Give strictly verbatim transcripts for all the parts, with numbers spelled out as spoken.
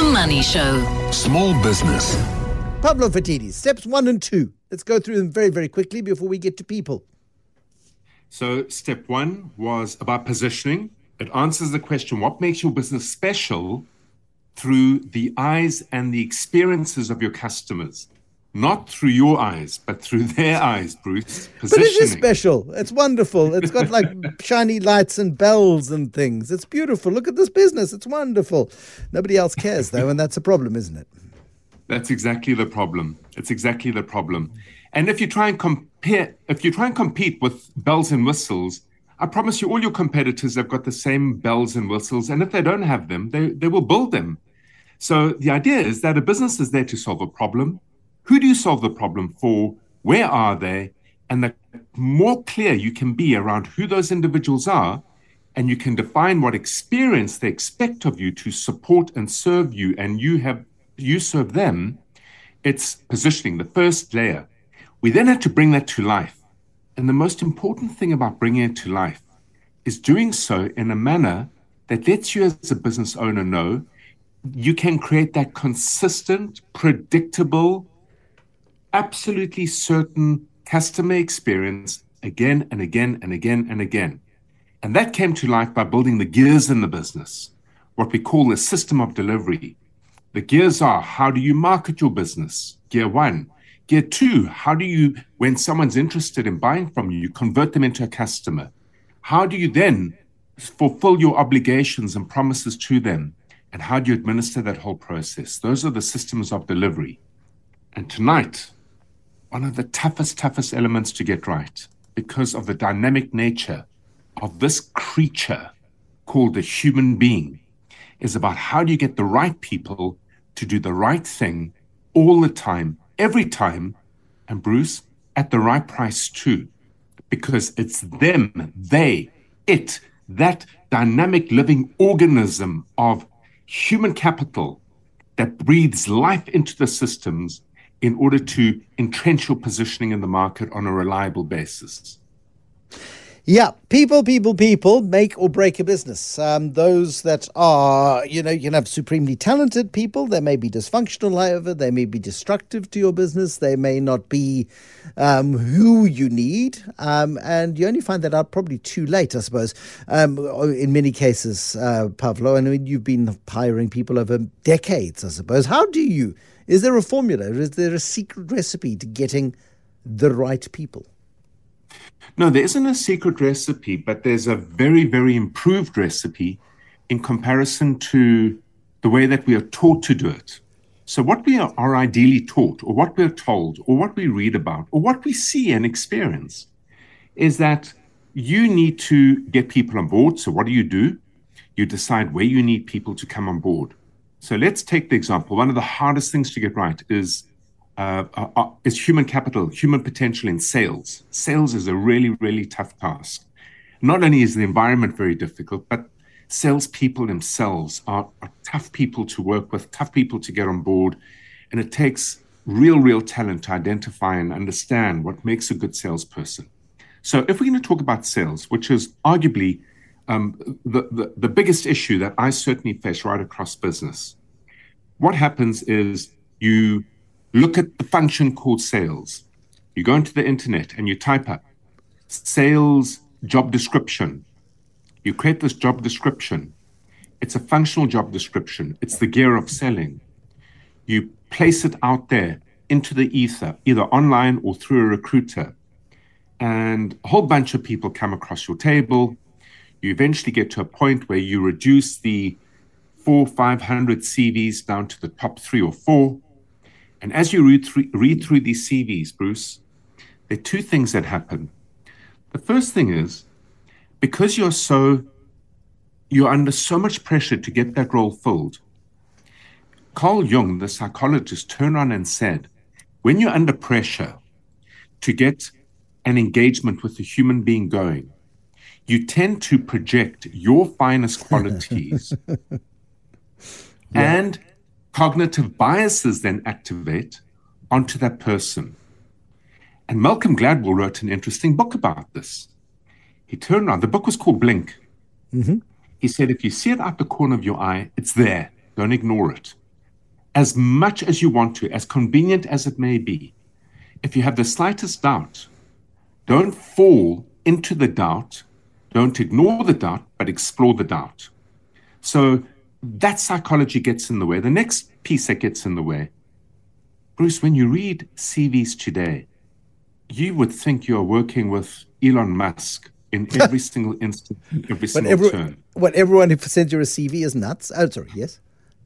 The Money Show. Small business. Pavlo Phitidis, steps one and two. Let's go through them very, very quickly before we get to people. So step one was about positioning. It answers the question, what makes your business special through the eyes and the experiences of your customers? Not through your eyes, but through their eyes, Bruce. But it is special. It's wonderful. It's got like shiny lights and bells and things. It's beautiful. Look at this business. It's wonderful. Nobody else cares, though, and that's a problem, isn't it? That's exactly the problem. It's exactly the problem. And if you try and compare, if you try and compete with bells and whistles, I promise you all your competitors have got the same bells and whistles. And if they don't have them, they, they will build them. So the idea is that a business is there to solve a problem. Who do you solve the problem for? Where are they? And the more clear you can be around who those individuals are, and you can define what experience they expect of you to support and serve you, and you have you serve them, it's positioning, the first layer. We then have to bring that to life. And the most important thing about bringing it to life is doing so in a manner that lets you as a business owner know you can create that consistent, predictable, absolutely certain customer experience again and again and again and again. And that came to life by building the gears in the business, what we call the system of delivery. The gears are, how do you market your business? Gear one. Gear two, how do you, when someone's interested in buying from you, you convert them into a customer? How do you then fulfill your obligations and promises to them? And how do you administer that whole process? Those are the systems of delivery. And tonight, one of the toughest, toughest elements to get right, because of the dynamic nature of this creature called the human being, is about how do you get the right people to do the right thing all the time, every time, and Bruce, at the right price too, because it's them, they, it, that dynamic living organism of human capital that breathes life into the systems in order to entrench your positioning in the market on a reliable basis. Yeah, people, people, people make or break a business. Um, those that are, you know, you can have supremely talented people. They may be dysfunctional, however. They may be destructive to your business. They may not be um, who you need. Um, and you only find that out probably too late, I suppose, um, in many cases, uh, Pavlo. And I mean, you've been hiring people over decades, I suppose. How do you? Is there a formula? Is there a secret recipe to getting the right people? No, there isn't a secret recipe, but there's a very, very improved recipe in comparison to the way that we are taught to do it. So what we are, are ideally taught, or what we're told, or what we read about, or what we see and experience, is that you need to get people on board. So what do you do? You decide where you need people to come on board. So let's take the example. One of the hardest things to get right is Uh, uh, uh, is human capital, human potential in sales. Sales is a really, really tough task. Not only is the environment very difficult, but salespeople themselves are, are tough people to work with, tough people to get on board. And it takes real, real talent to identify and understand what makes a good salesperson. So if we're going to talk about sales, which is arguably um, the, the, the biggest issue that I certainly face right across business, what happens is you look at the function called sales. You go into the internet and you type up sales job description. You create this job description. It's a functional job description. It's the gear of selling. You place it out there into the ether, either online or through a recruiter. And a whole bunch of people come across your table. You eventually get to a point where you reduce the four, five hundred C Vs down to the top three or four. And as you read through, read through these C Vs, Bruce, there are two things that happen. The first thing is, because you're so, you're under so much pressure to get that role filled, Carl Jung, the psychologist, turned on and said, when you're under pressure to get an engagement with a human being going, you tend to project your finest qualities yeah. and cognitive biases then activate onto that person. And Malcolm Gladwell wrote an interesting book about this. He turned around, the book was called Blink. Mm-hmm. He said, if you see it out the corner of your eye, it's there. Don't ignore it. as much as you want to, as convenient as it may be. If you have the slightest doubt, don't fall into the doubt, don't ignore the doubt, but explore the doubt. So that psychology gets in the way. The next piece that gets in the way, Bruce, when you read C Vs today, you would think you're working with Elon Musk in every single instant, every single every, turn. What, everyone who sends you a C V is nuts? Oh, sorry, yes?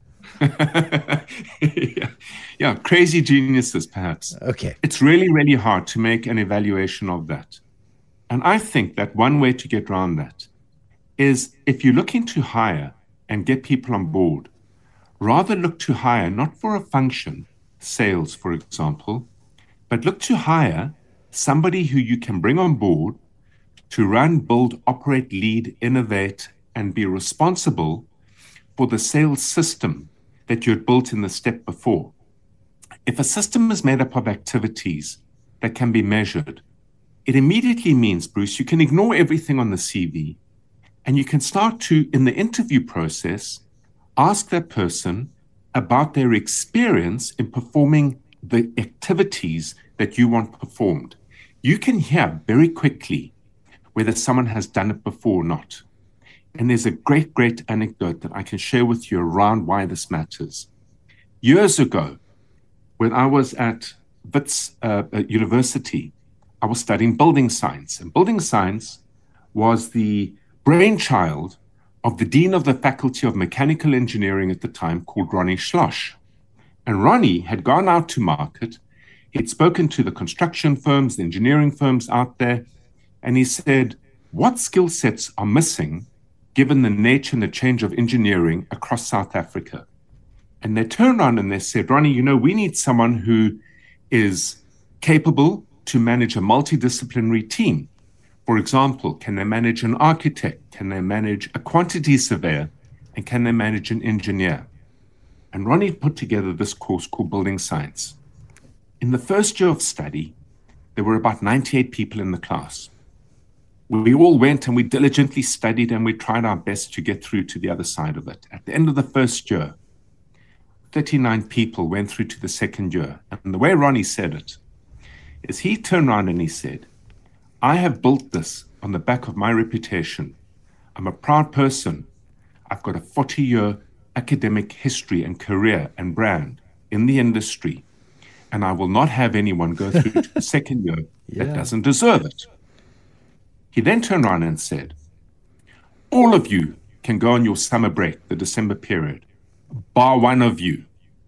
yeah. yeah, crazy geniuses, perhaps. Okay. It's really, really hard to make an evaluation of that. And I think that one way to get around that is if you're looking to hire and get people on board, rather look to hire not for a function, sales, for example, but look to hire somebody who you can bring on board to run, build, operate, lead, innovate, and be responsible for the sales system that you had built in the step before. If a system is made up of activities that can be measured, it immediately means, Bruce, you can ignore everything on the C V and you can start to, in the interview process, ask that person about their experience in performing the activities that you want performed. You can hear very quickly whether someone has done it before or not. And there's a great, great anecdote that I can share with you around why this matters. Years ago, when I was at Wits uh, University, I was studying building science. And building science was the brainchild of the dean of the Faculty of Mechanical Engineering at the time, called Ronnie Schloss. And Ronnie had gone out to market. He'd spoken to the construction firms, the engineering firms out there, and he said, what skill sets are missing given the nature and the change of engineering across South Africa? And they turned around and they said, Ronnie, you know, we need someone who is capable to manage a multidisciplinary team. For example, can they manage an architect? Can they manage a quantity surveyor? And can they manage an engineer? And Ronnie put together this course called Building Science. In the first year of study, there were about ninety-eight people in the class. We all went and we diligently studied and we tried our best to get through to the other side of it. At the end of the first year, thirty-nine people went through to the second year. And the way Ronnie said it is he turned around and he said, I have built this on the back of my reputation. I'm a proud person. I've got a forty-year academic history and career and brand in the industry. And I will not have anyone go through to the second year yeah. that doesn't deserve it. He then turned around and said, all of you can go on your summer break, the December period, bar one of you.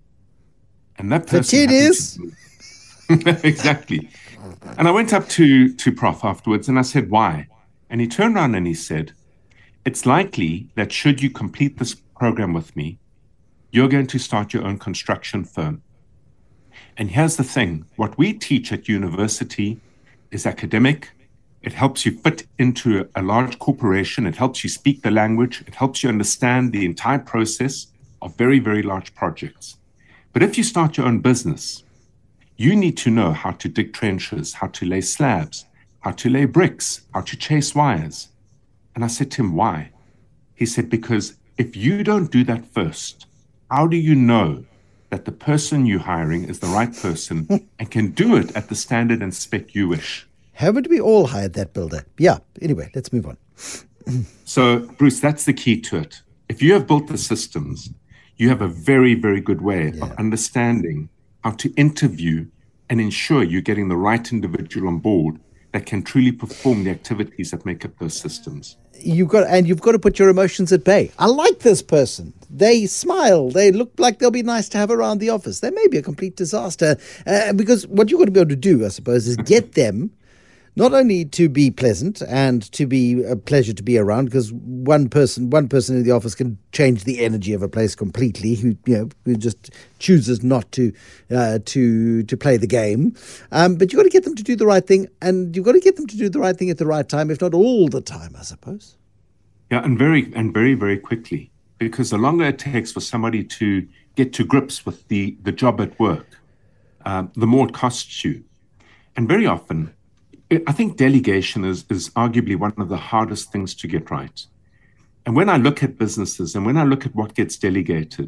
And that person... The is. Exactly. And I went up to, to Prof afterwards and I said, why? And he turned around and he said, it's likely that should you complete this program with me, you're going to start your own construction firm. And here's the thing, what we teach at university is academic. It helps you fit into a large corporation. It helps you speak the language. It helps you understand the entire process of very, very large projects. But if you start your own business, you need to know how to dig trenches, how to lay slabs, how to lay bricks, how to chase wires. And I said to him, why? He said, because if you don't do that first, how do you know that the person you're hiring is the right person and can do it at the standard and spec you wish? Haven't we all hired that builder? Yeah. Anyway, let's move on. So, Bruce, that's the key to it. If you have built the systems, you have a very, very good way yeah. of understanding how to interview and ensure you're getting the right individual on board that can truly perform the activities that make up those systems. You've got, and you've got to put your emotions at bay. I like this person. They smile. They look like they'll be nice to have around the office. They may be a complete disaster. Uh, because what you've got to be able to do, I suppose, is get them not only to be pleasant and to be a pleasure to be around, because one person, one person in the office can change the energy of a place completely. Who you know, who just chooses not to, uh, to to play the game. Um, but you've got to get them to do the right thing, and you've got to get them to do the right thing at the right time, if not all the time, I suppose. Yeah, and very and very very quickly, because the longer it takes for somebody to get to grips with the the job at work, um, the more it costs you, and very often. I think delegation is, is arguably one of the hardest things to get right. And when I look at businesses and when I look at what gets delegated,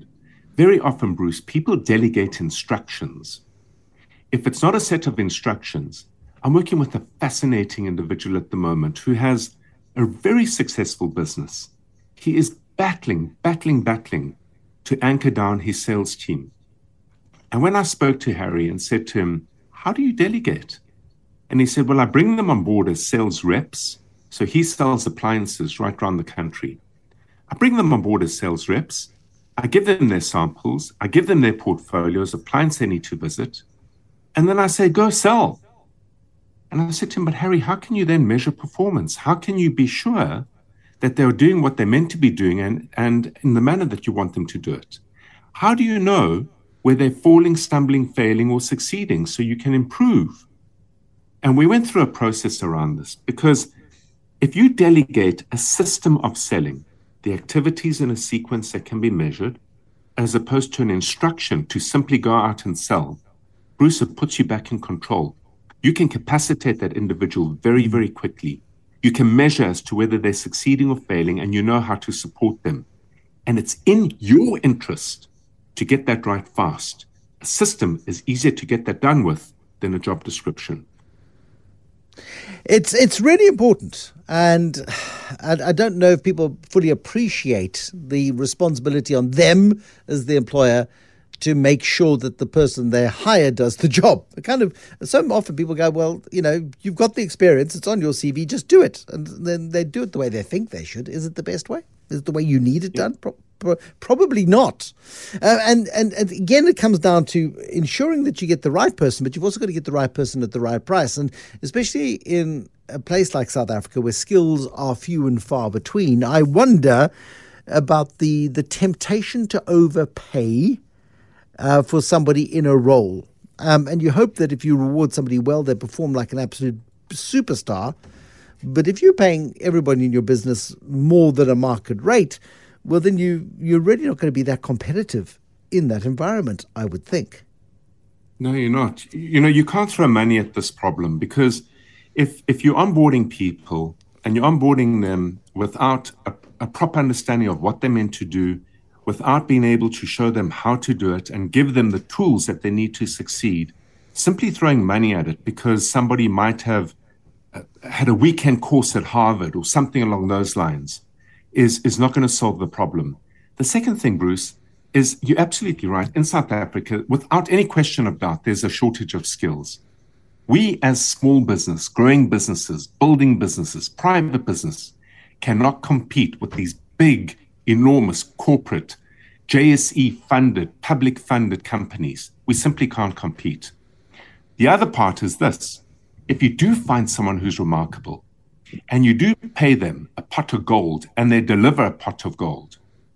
very often, Bruce, people delegate instructions. If it's not a set of instructions, I'm working with a fascinating individual at the moment who has a very successful business. He is battling, battling, battling to anchor down his sales team. And when I spoke to Harry and said to him, how do you delegate? And he said, well, I bring them on board as sales reps. So he sells appliances right around the country. I bring them on board as sales reps. I give them their samples. I give them their portfolios of clients they need to visit. And then I say, go sell. And I said to him, but Harry, how can you then measure performance? How can you be sure that they're doing what they're meant to be doing and, and in the manner that you want them to do it? How do you know where they're falling, stumbling, failing, or succeeding so you can improve? And we went through a process around this, because if you delegate a system of selling, the activities in a sequence that can be measured, as opposed to an instruction to simply go out and sell, Bruce, it puts you back in control. You can capacitate that individual very, very quickly. You can measure as to whether they're succeeding or failing, and you know how to support them. And it's in your interest to get that right fast. A system is easier to get that done with than a job description. It's it's really important, and I, I don't know if people fully appreciate the responsibility on them as the employer to make sure that the person they hire does the job. It kind of, so often people go, well, you know, you've got the experience, it's on your C V, just do it. And then they do it the way they think they should. Is it the best way? Is it the way you need it done? Pro- pro- probably not. Uh, and, and, and again, it comes down to ensuring that you get the right person, but you've also got to get the right person at the right price. And especially in a place like South Africa where skills are few and far between, I wonder about the, the temptation to overpay Uh, for somebody in a role. Um, and you hope that if you reward somebody well, they perform like an absolute superstar. But if you're paying everybody in your business more than a market rate, well, then you, you're really not going to be that competitive in that environment, I would think. No, you're not. You know, you can't throw money at this problem, because if, if you're onboarding people and you're onboarding them without a, a proper understanding of what they're meant to do, without being able to show them how to do it and give them the tools that they need to succeed, simply throwing money at it because somebody might have uh, had a weekend course at Harvard or something along those lines is, is not going to solve the problem. The second thing, Bruce, is you're absolutely right. In South Africa, without any question of doubt, there's a shortage of skills. We as small business, growing businesses, building businesses, private business, cannot compete with these big, enormous corporate, J S E-funded, public-funded companies. We simply can't compete. The other part is this. If you do find someone who's remarkable, and you do pay them a pot of gold, and they deliver a pot of gold,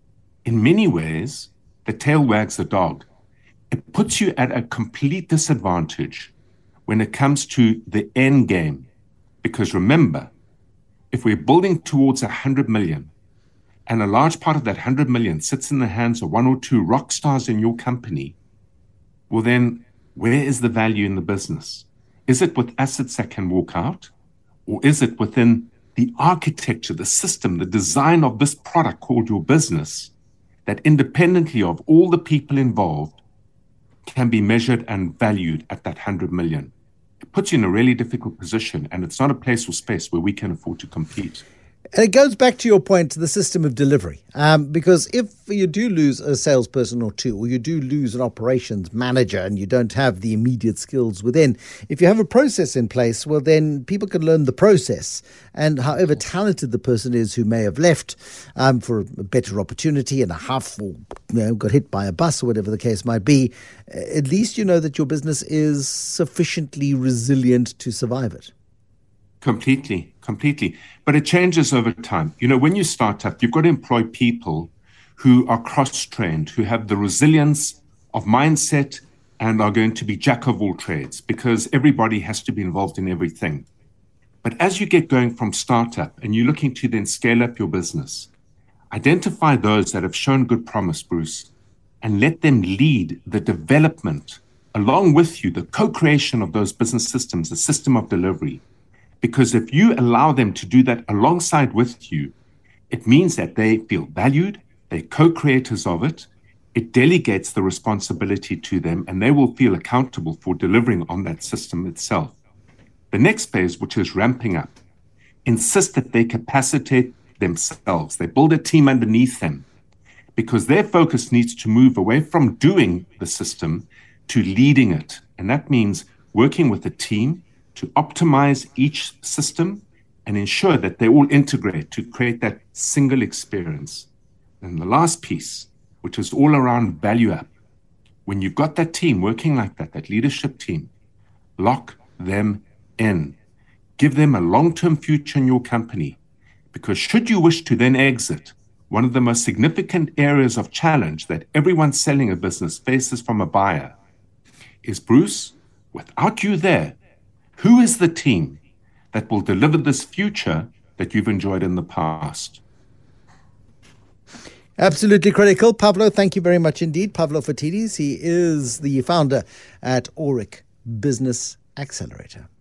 in many ways, the tail wags the dog. It puts you at a complete disadvantage when it comes to the end game. Because remember, if we're building towards one hundred million, and a large part of that one hundred million sits in the hands of one or two rock stars in your company, well then, where is the value in the business? Is it with assets that can walk out? Or is it within the architecture, the system, the design of this product called your business, that independently of all the people involved can be measured and valued at that one hundred million? It puts you in a really difficult position, and it's not a place or space where we can afford to compete. And it goes back to your point, to the system of delivery. Um, because if you do lose a salesperson or two, or you do lose an operations manager and you don't have the immediate skills within, if you have a process in place, well, then people can learn the process. And however talented the person is who may have left um, for a better opportunity and a half, or you know, got hit by a bus or whatever the case might be, at least you know that your business is sufficiently resilient to survive it. Completely, completely. But it changes over time. You know, when you start up, you've got to employ people who are cross-trained, who have the resilience of mindset and are going to be jack of all trades, because everybody has to be involved in everything. But as you get going from startup and you're looking to then scale up your business, identify those that have shown good promise, Bruce, and let them lead the development along with you, the co-creation of those business systems, the system of delivery. Because if you allow them to do that alongside with you, it means that they feel valued, they're co-creators of it, it delegates the responsibility to them, and they will feel accountable for delivering on that system itself. The next phase, which is ramping up, insist that they capacitate themselves. They build a team underneath them, because their focus needs to move away from doing the system to leading it. And that means working with a team to optimize each system and ensure that they all integrate to create that single experience. And the last piece, which is all around value up. When you've got that team working like that, that leadership team, lock them in. Give them a long-term future in your company. Because should you wish to then exit, one of the most significant areas of challenge that everyone selling a business faces from a buyer is, Bruce, without you there, who is the team that will deliver this future that you've enjoyed in the past? Absolutely critical. Pavlo, thank you very much indeed. Pavlo Phitidis, he is the founder at Aurik Business Accelerator.